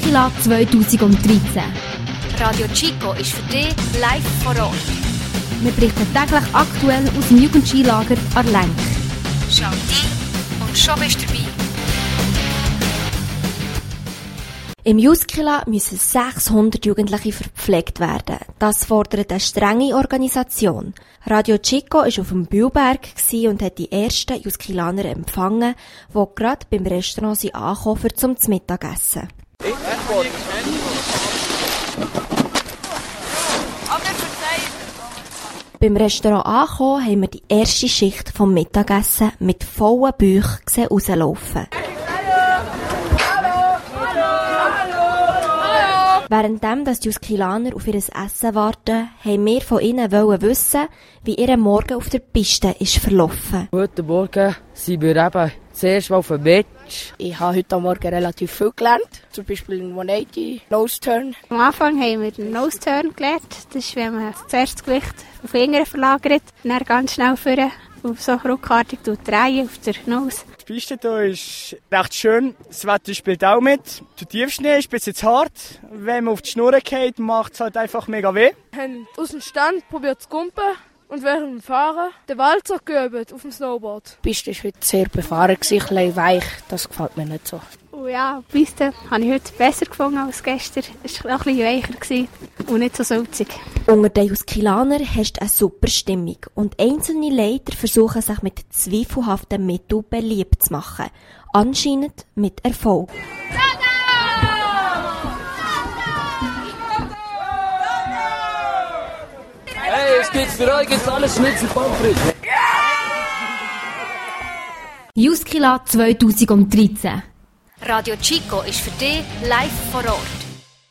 Juskila 2013. Radio Chico ist für dich live vor Ort. Wir berichten täglich aktuell aus dem Jugendskilager Arlenk. Schau rein und schon bist du dabei. Im Juskila müssen 600 Jugendliche verpflegt werden. Das fordert eine strenge Organisation. Radio Chico war auf dem Bühlberg und hat die ersten Juskilaner empfangen, die gerade beim Restaurant angekommen zum Mittagessen. Beim Restaurant angekommen haben wir die erste Schicht vom Mittagessen mit vollen Bäuchen rauslaufen. Währenddem die Juskilaner auf ihr Essen warten, haben wir von ihnen wissen, wie ihr Morgen auf der Piste ist verlaufen. Heute Morgen sind wir eben zuerst mal auf dem Match. Ich habe heute Morgen relativ viel gelernt, zum Beispiel in 180, Nose Turn. Am Anfang haben wir den Nose Turn gelernt. Das ist, wenn man zuerst das Gewicht auf den Finger verlagert, dann ganz schnell vorne auf so ruckartig drehen auf der Nose. Die Piste hier ist recht schön, das Wetter spielt auch mit. Der Tiefschnee ist ein bisschen zu hart. Wenn man auf die Schnur geht, macht es halt einfach mega weh. Wir haben aus dem Stand probiert zu kumpen und während dem Fahren den Walzer geübt auf dem Snowboard. Die Piste war heute sehr befahren, ein bisschen weich, das gefällt mir nicht so. Oh ja, die Piste habe ich heute besser gefunden als gestern. Es war ein bisschen weicher und nicht so salzig. Unter den Juskilanern herrscht eine super Stimmung und einzelne Leiter versuchen sich mit zweifelhaften Mitteln beliebt zu machen. Anscheinend mit Erfolg. Hey, es geht für euch jetzt alles Schnitzel Pommes frites. Juskila 2013. Radio Chico ist für dich live vor Ort.